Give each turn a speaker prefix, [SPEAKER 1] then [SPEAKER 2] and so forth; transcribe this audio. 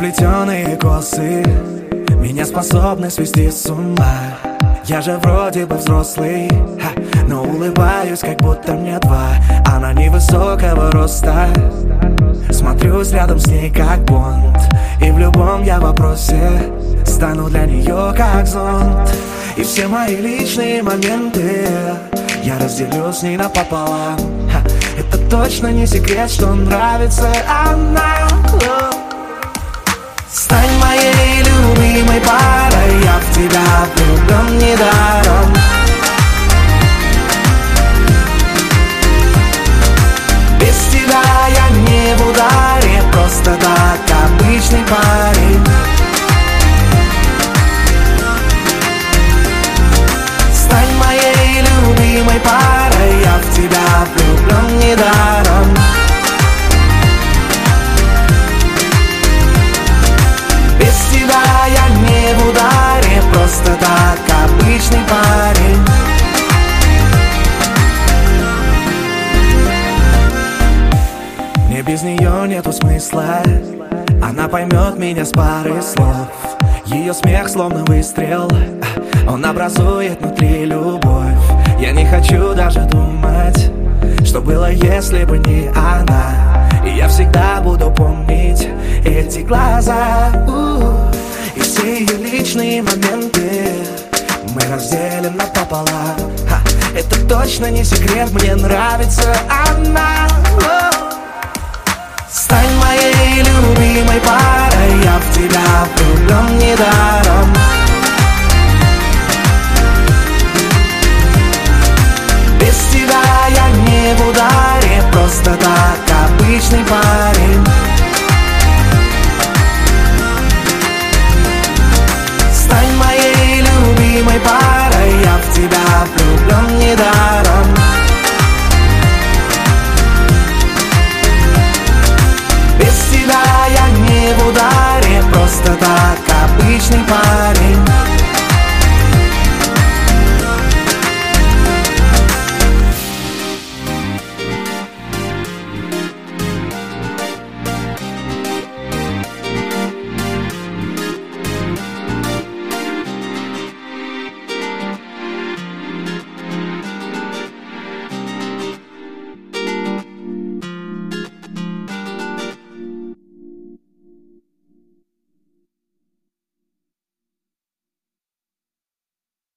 [SPEAKER 1] заплетенные косы меня способны свести с ума. Я же вроде бы взрослый, но улыбаюсь, как будто мне 2. Она невысокого роста, смотрюсь рядом с ней, как Бонд. И в любом я вопросе стану для нее как зонт. И все мои личные моменты я разделю с ней напополам. Это точно не секрет, что нравится она. Стань моей любимой парой, я в тебя влюблен недаром. Без тебя я не в ударе, просто так, обычный парень. Стань моей любимой парой, я в тебя влюблен недаром. Без тебя я не в ударе, просто так, обычный парень. Мне без нее нету смысла, она поймет меня с пары слов. Ее смех словно выстрел, он образует внутри любовь. Я не хочу даже думать, что было, если бы не она. И я всегда буду помнить эти глаза, и все ее личные моменты мы разделим напополам. Это точно не секрет, мне нравится она. Стань моей любимой парой, я в тебя влюблен недаром. Без тебя я не в ударе, просто так, обычный парень. Стань моей любимой парой, я в тебя влюблен недаром.